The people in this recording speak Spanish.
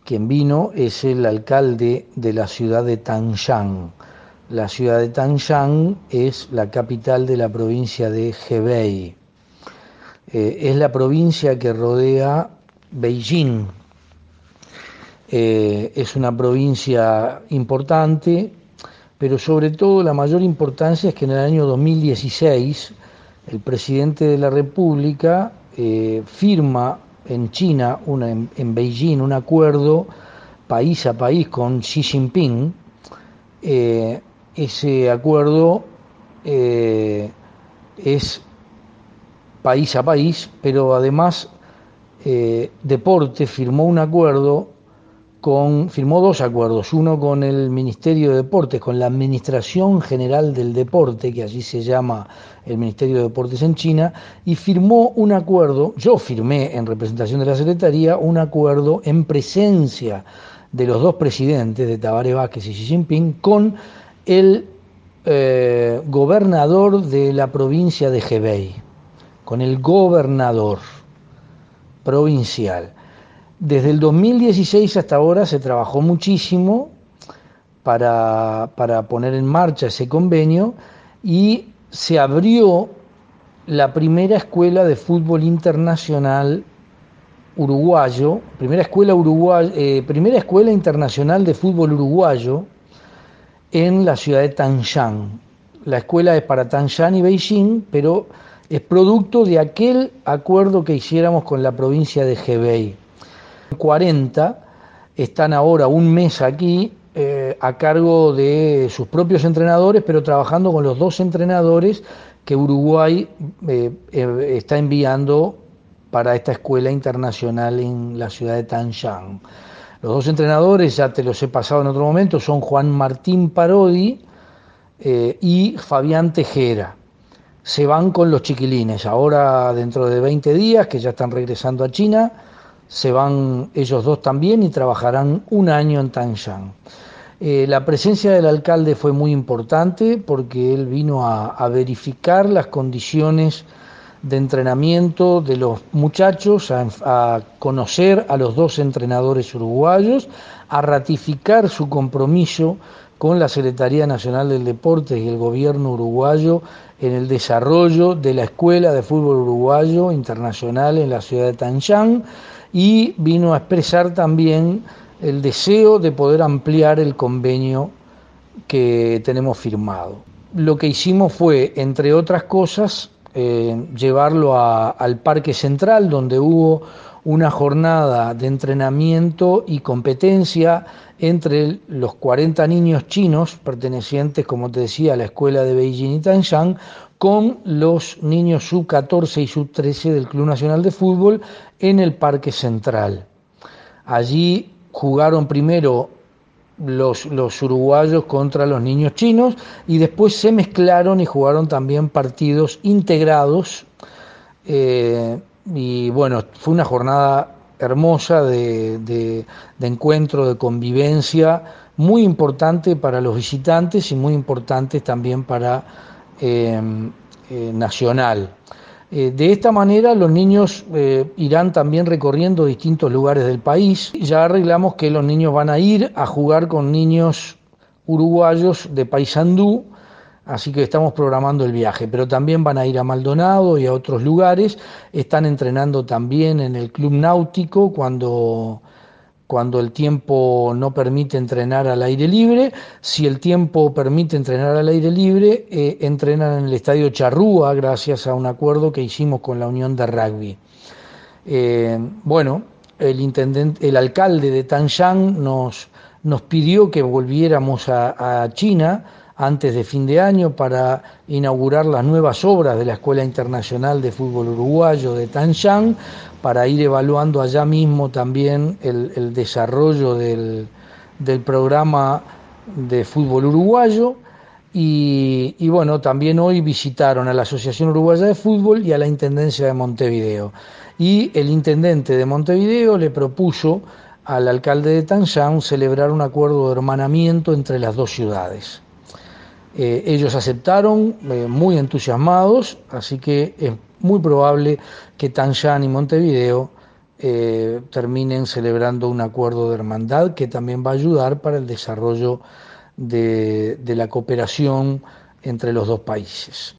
quien vino es el alcalde de la ciudad de Tangshan. La ciudad de Tangshan es la capital de la provincia de Hebei. Es la provincia que rodea Beijing. Es una provincia importante, pero sobre todo la mayor importancia es que en el año 2016 el presidente de la República firma en China, en Beijing, un acuerdo país a país con Xi Jinping. Ese acuerdo es país a país, pero además Deporte firmó dos acuerdos, uno con el Ministerio de Deportes, con la Administración General del Deporte, que así se llama el Ministerio de Deportes en China, y firmó un acuerdo, yo firmé en representación de la Secretaría, un acuerdo en presencia de los dos presidentes, de Tabaré Vázquez y Xi Jinping, con el gobernador de la provincia de Hebei, con el gobernador provincial. Desde el 2016 hasta ahora se trabajó muchísimo para poner en marcha ese convenio y se abrió la primera escuela de fútbol internacional uruguayo, primera escuela internacional de fútbol uruguayo en la ciudad de Tangshan. La escuela es para Tangshan y Beijing, pero es producto de aquel acuerdo que hiciéramos con la provincia de Hebei. 40 están ahora un mes aquí a cargo de sus propios entrenadores, pero trabajando con los dos entrenadores que Uruguay está enviando para esta escuela internacional en la ciudad de Tangshan. Los dos entrenadores, ya te los he pasado en otro momento, son Juan Martín Parodi y Fabián Tejera. Se van con los chiquilines. Ahora, dentro de 20 días, que ya están regresando a China, se van ellos dos también y trabajarán un año en Tangshan. La presencia del alcalde fue muy importante porque él vino a verificar las condiciones de entrenamiento de los muchachos, a conocer a los dos entrenadores uruguayos, a ratificar su compromiso con la Secretaría Nacional del Deporte y el gobierno uruguayo en el desarrollo de la Escuela de Fútbol Uruguayo Internacional en la ciudad de Tangshan, y vino a expresar también el deseo de poder ampliar el convenio que tenemos firmado. Lo que hicimos fue, entre otras cosas, llevarlo al Parque Central, donde hubo una jornada de entrenamiento y competencia entre los 40 niños chinos pertenecientes, como te decía, a la escuela de Beijing y Tangshan, con los niños sub-14 y sub-13 del Club Nacional de Fútbol en el Parque Central. Allí jugaron primero los uruguayos contra los niños chinos y después se mezclaron y jugaron también partidos integrados, y bueno, fue una jornada hermosa de encuentro, de convivencia, muy importante para los visitantes y muy importante también para Nacional. De esta manera los niños irán también recorriendo distintos lugares del país. Ya arreglamos que los niños van a ir a jugar con niños uruguayos de Paysandú, así que estamos programando el viaje, pero también van a ir a Maldonado y a otros lugares. Están entrenando también en el Club Náutico cuando el tiempo no permite entrenar al aire libre. Si el tiempo permite entrenar al aire libre, entrenan en el Estadio Charrúa, gracias a un acuerdo que hicimos con la Unión de Rugby. Bueno, el alcalde de Tangshan nos pidió que volviéramos a China antes de fin de año para inaugurar las nuevas obras de la Escuela Internacional de Fútbol Uruguayo de Tangshan, para ir evaluando allá mismo también el desarrollo del programa de fútbol uruguayo. Y bueno, también hoy visitaron a la Asociación Uruguaya de Fútbol y a la Intendencia de Montevideo. Y el intendente de Montevideo le propuso al alcalde de Tangshan celebrar un acuerdo de hermanamiento entre las dos ciudades. Ellos aceptaron, muy entusiasmados, así que es muy probable que Tangshan y Montevideo terminen celebrando un acuerdo de hermandad que también va a ayudar para el desarrollo de la cooperación entre los dos países.